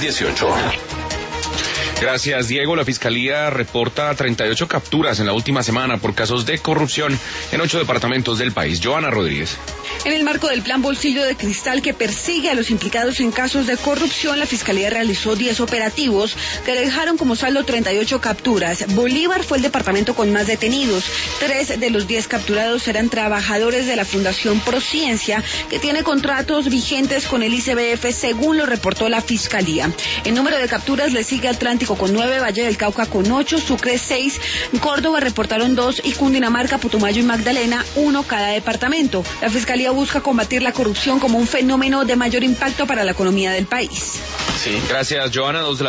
2018. Gracias, Diego. La Fiscalía reporta 38 capturas en la última semana por casos de corrupción en 8 departamentos del país. Joana Rodríguez. En el marco del plan Bolsillo de Cristal que persigue a los implicados en casos de corrupción, la Fiscalía realizó 10 operativos que dejaron como saldo 38 capturas. Bolívar fue el departamento con más detenidos. 3 de los 10 capturados eran trabajadores de la Fundación Prociencia, que tiene contratos vigentes con el ICBF, según lo reportó la Fiscalía. El número de capturas le sigue Atlántico con 9, Valle del Cauca con 8, Sucre 6, Córdoba reportaron 2 y Cundinamarca, Putumayo y Magdalena 1 cada departamento. La Fiscalía busca combatir la corrupción como un fenómeno de mayor impacto para la economía del país. Sí, gracias, Joana.